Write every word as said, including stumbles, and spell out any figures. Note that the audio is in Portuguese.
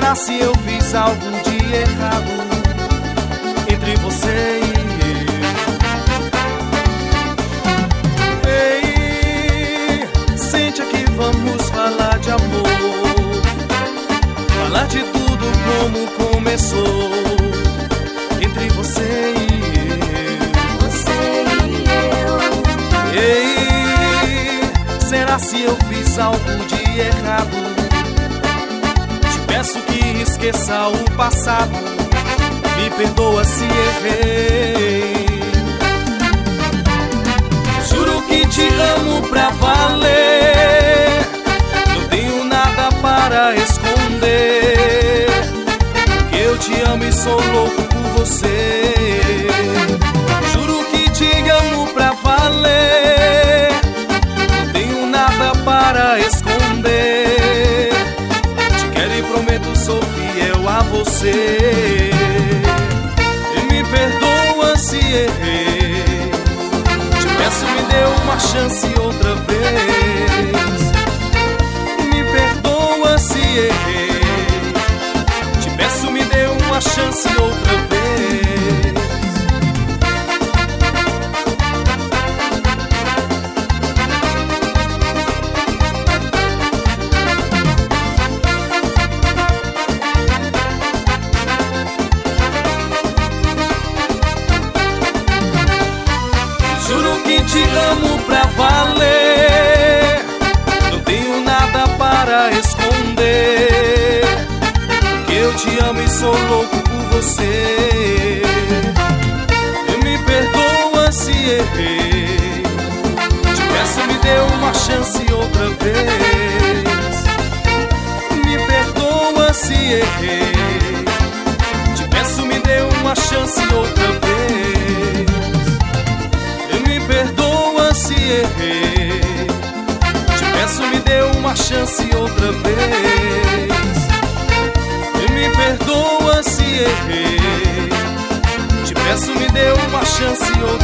Será se eu fiz algo de errado entre você e eu? Ei, sente aqui, vamos falar de amor, falar de tudo como começou entre você e eu. Você e eu. Ei, será se eu fiz algo de errado? Peço que esqueça o passado, me perdoa se errei. Juro que te amo pra valer, não tenho nada para esconder, que eu te amo e sou louco por você. Juro que te amo pra valer, não tenho nada para esconder, prometo, sou fiel a você. E me perdoa se errei, te peço, me dê uma chance outra vez. Me perdoa se errei, te peço, me dê uma chance outra vez. Te amo pra valer, não tenho nada para esconder, que eu te amo e sou louco por você. Me perdoa se errei, te peço, me dê uma chance outra vez. Me perdoa se errei, te peço, me dê uma chance outra vez. Perdoa se errei, te peço, me dê uma chance outra vez. Me perdoa se errei, te peço, me dê uma chance outra vez.